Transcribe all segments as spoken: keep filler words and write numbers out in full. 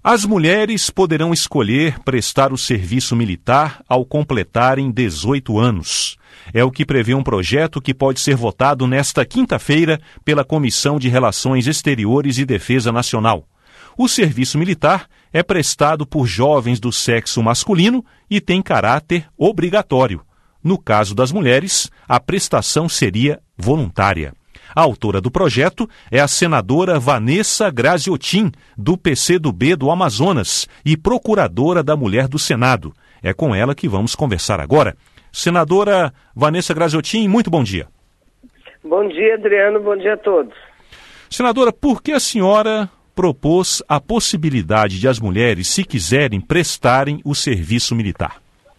As mulheres poderão escolher prestar o serviço militar ao completarem dezoito anos. É o que prevê um projeto que pode ser votado nesta quinta-feira pela Comissão de Relações Exteriores e Defesa Nacional. O serviço militar é prestado por jovens do sexo masculino e tem caráter obrigatório. No caso das mulheres, a prestação seria voluntária. A autora do projeto é a senadora Vanessa Graziotin, do P C do B do Amazonas e procuradora da Mulher do Senado. É com ela que vamos conversar agora. Senadora Vanessa Graziotin, muito bom dia. Bom dia, Adriano. Bom dia a todos. Senadora, por que a senhora propôs a possibilidade de as mulheres, se quiserem, prestarem o serviço militar?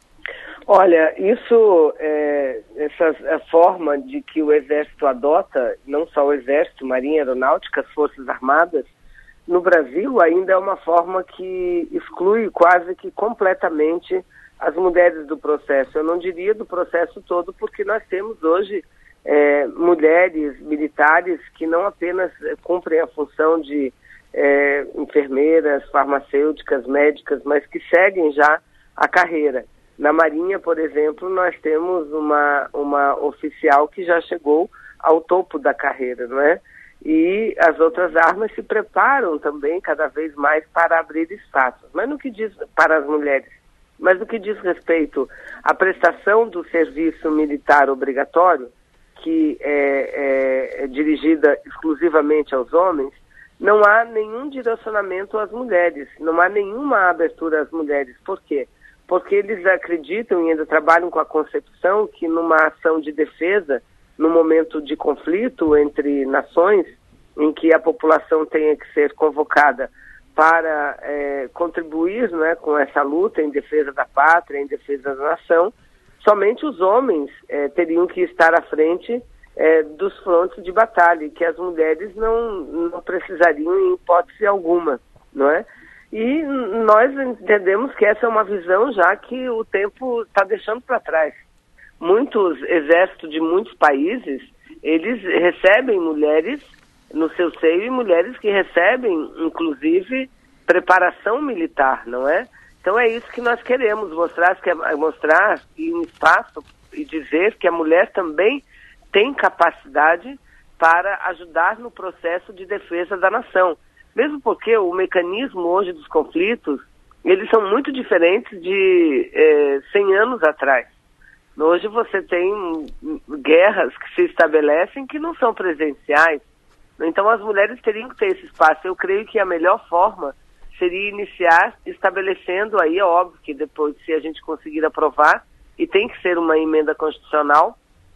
Olha, isso, é, essa a forma de que o Exército adota, não só o Exército, Marinha, Aeronáutica, as Forças Armadas, no Brasil ainda é uma forma que exclui quase que completamente as mulheres do processo. Eu não diria do processo todo, porque nós temos hoje é, mulheres militares que não apenas cumprem a função de é, enfermeiras, farmacêuticas, médicas, mas que seguem já a carreira. Na Marinha, por exemplo, nós temos uma, uma oficial que já chegou ao topo da carreira, não é? E as outras armas se preparam também cada vez mais para abrir espaços. Mas no que diz para as mulheres, mas no que diz respeito à prestação do serviço militar obrigatório, que é, é, é dirigida exclusivamente aos homens, não há nenhum direcionamento às mulheres, não há nenhuma abertura às mulheres. Por quê? Porque eles acreditam e ainda trabalham com a concepção que numa ação de defesa, no momento de conflito entre nações, em que a população tenha que ser convocada para é, contribuir, né, com essa luta em defesa da pátria, em defesa da nação, somente os homens é, teriam que estar à frente é, dos frontes de batalha, e que as mulheres não, não precisariam em hipótese alguma, não é? E nós entendemos que essa é uma visão já que o tempo está deixando para trás. Muitos exércitos de muitos países, eles recebem mulheres no seu seio e mulheres que recebem, inclusive, preparação militar, não é? Então é isso que nós queremos, mostrar, mostrar em um espaço e dizer que a mulher também tem capacidade para ajudar no processo de defesa da nação. Mesmo porque o mecanismo hoje dos conflitos, eles são muito diferentes de eh, cem anos atrás. Hoje você tem guerras que se estabelecem que não são presenciais. Então as mulheres teriam que ter esse espaço. Eu creio que a melhor forma seria iniciar estabelecendo aí, é óbvio que depois, se a gente conseguir aprovar, e tem que ser uma emenda constitucional,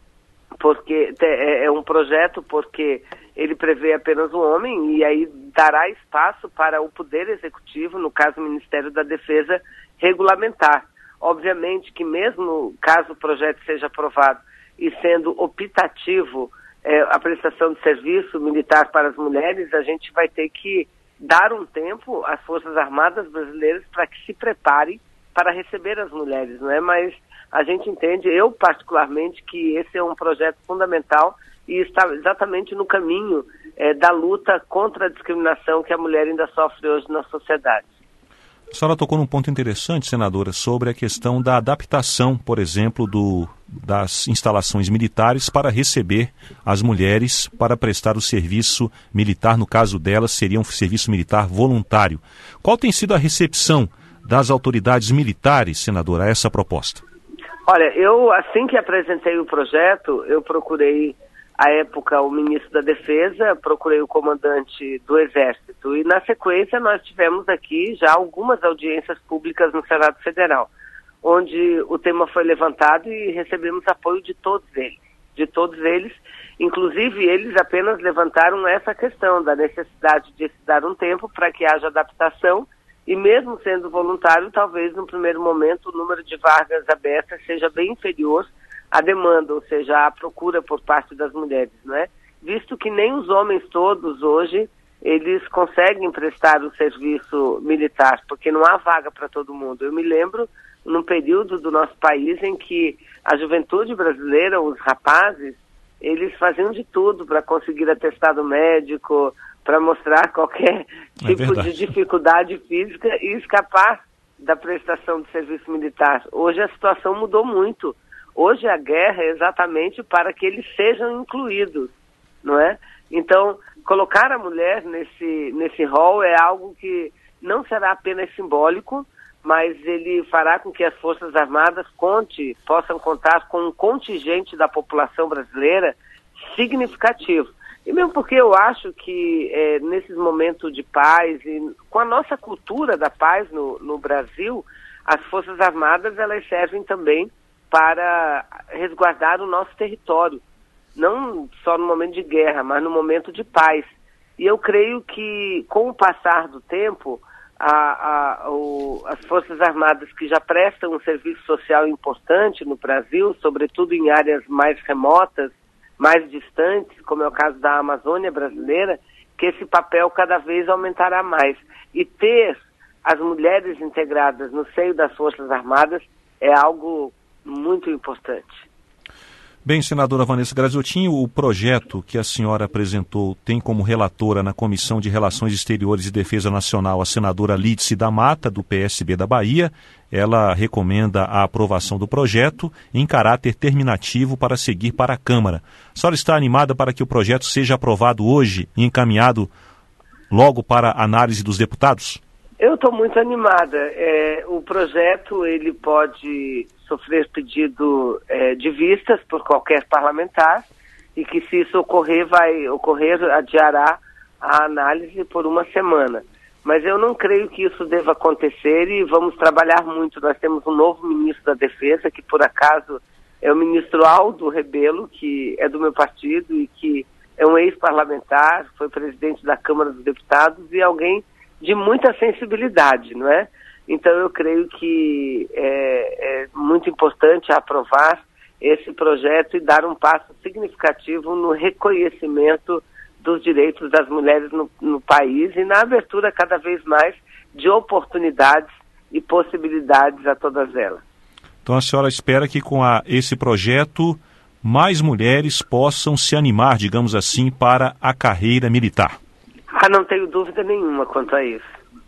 porque é um projeto, porque ele prevê apenas o homem, e aí dará espaço para o Poder Executivo, no caso o Ministério da Defesa, regulamentar. Obviamente que mesmo caso o projeto seja aprovado e sendo optativo é, a prestação de serviço militar para as mulheres, a gente vai ter que dar um tempo às Forças Armadas brasileiras para que se preparem para receber as mulheres, não é? Mas a gente entende, eu particularmente, que esse é um projeto fundamental e está exatamente no caminho é, da luta contra a discriminação que a mulher ainda sofre hoje na sociedade. A senhora tocou num ponto interessante, senadora, sobre a questão da adaptação, por exemplo, do, das instalações militares para receber as mulheres para prestar o serviço militar. No caso delas, seria um serviço militar voluntário. Qual tem sido a recepção das autoridades militares, senadora, a essa proposta? Olha, eu, assim que apresentei o projeto, eu procurei, à época, o ministro da Defesa, procurei o comandante do Exército, e na sequência nós tivemos aqui já algumas audiências públicas no Senado Federal, onde o tema foi levantado e recebemos apoio de todos eles, de todos eles, inclusive eles apenas levantaram essa questão da necessidade de se dar um tempo para que haja adaptação, e mesmo sendo voluntário, talvez no primeiro momento o número de vagas abertas seja bem inferior à demanda, ou seja, à procura por parte das mulheres, não é? Visto que nem os homens todos hoje, eles conseguem prestar o serviço militar, porque não há vaga para todo mundo. Eu me lembro, num período do nosso país em que a juventude brasileira, os rapazes, eles faziam de tudo para conseguir atestado médico, para mostrar qualquer É tipo verdade. de dificuldade física e escapar da prestação de serviço militar. Hoje a situação mudou muito. Hoje a guerra é exatamente para que eles sejam incluídos, não é? Então, colocar a mulher nesse, nesse rol é algo que não será apenas simbólico, mas ele fará com que as Forças Armadas conte, possam contar com um contingente da população brasileira significativo. E mesmo porque eu acho que é, nesses momentos de paz, e com a nossa cultura da paz no, no Brasil, as Forças Armadas elas servem também para resguardar o nosso território. Não só no momento de guerra, mas no momento de paz. E eu creio que, com o passar do tempo, a, a, o, as Forças Armadas que já prestam um serviço social importante no Brasil, sobretudo em áreas mais remotas, mais distantes, como é o caso da Amazônia brasileira, que esse papel cada vez aumentará mais. E ter as mulheres integradas no seio das Forças Armadas é algo muito importante. Bem, senadora Vanessa Graziotin, o projeto que a senhora apresentou tem como relatora na Comissão de Relações Exteriores e Defesa Nacional a senadora Lídice da Mata, do P S B da Bahia. Ela recomenda a aprovação do projeto em caráter terminativo para seguir para a Câmara. A senhora está animada para que o projeto seja aprovado hoje e encaminhado logo para a análise dos deputados? Eu estou muito animada. É, o projeto ele pode sofrer pedido é, de vistas por qualquer parlamentar e que, se isso ocorrer, vai ocorrer, adiará a análise por uma semana. Mas eu não creio que isso deva acontecer e vamos trabalhar muito. Nós temos um novo ministro da Defesa, que por acaso é o ministro Aldo Rebelo, que é do meu partido e que é um ex-parlamentar, foi presidente da Câmara dos Deputados e alguém de muita sensibilidade, não é? Então eu creio que é, é muito importante aprovar esse projeto e dar um passo significativo no reconhecimento dos direitos das mulheres no, no país e na abertura cada vez mais de oportunidades e possibilidades a todas elas. Então a senhora espera que com a, esse projeto mais mulheres possam se animar, digamos assim, para a carreira militar? Ah, não tenho dúvida nenhuma quanto a isso.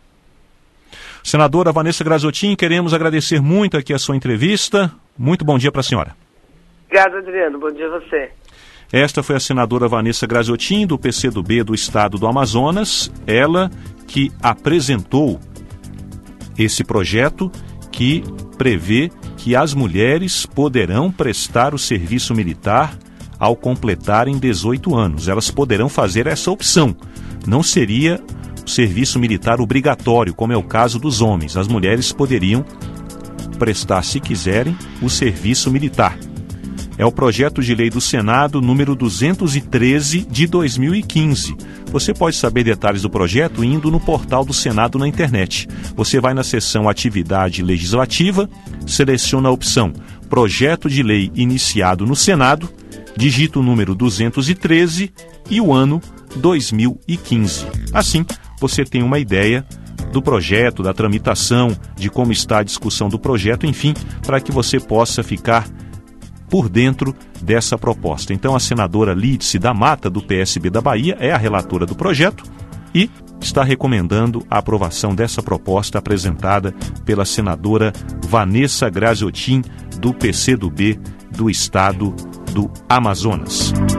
Senadora Vanessa Graziotin, queremos agradecer muito aqui a sua entrevista. Muito bom dia para a senhora. Obrigada, Adriano. Bom dia a você. Esta foi a senadora Vanessa Graziotin, do P C do B do Estado do Amazonas. Ela que apresentou esse projeto que prevê que as mulheres poderão prestar o serviço militar ao completarem dezoito anos. Elas poderão fazer essa opção. Não seria o serviço militar obrigatório, como é o caso dos homens. As mulheres poderiam prestar, se quiserem, o serviço militar. É o projeto de lei do Senado número duzentos e treze de dois mil e quinze. Você pode saber detalhes do projeto indo no portal do Senado na internet. Você vai na seção Atividade Legislativa, seleciona a opção Projeto de Lei Iniciado no Senado, digita o número duzentos e treze e o ano dois mil e quinze. Assim, você tem uma ideia do projeto, da tramitação, de como está a discussão do projeto, enfim, para que você possa ficar por dentro dessa proposta. Então, a senadora Lídice da Mata, do P S B da Bahia, é a relatora do projeto e está recomendando a aprovação dessa proposta apresentada pela senadora Vanessa Graziotin, do P C do B do Estado do Amazonas.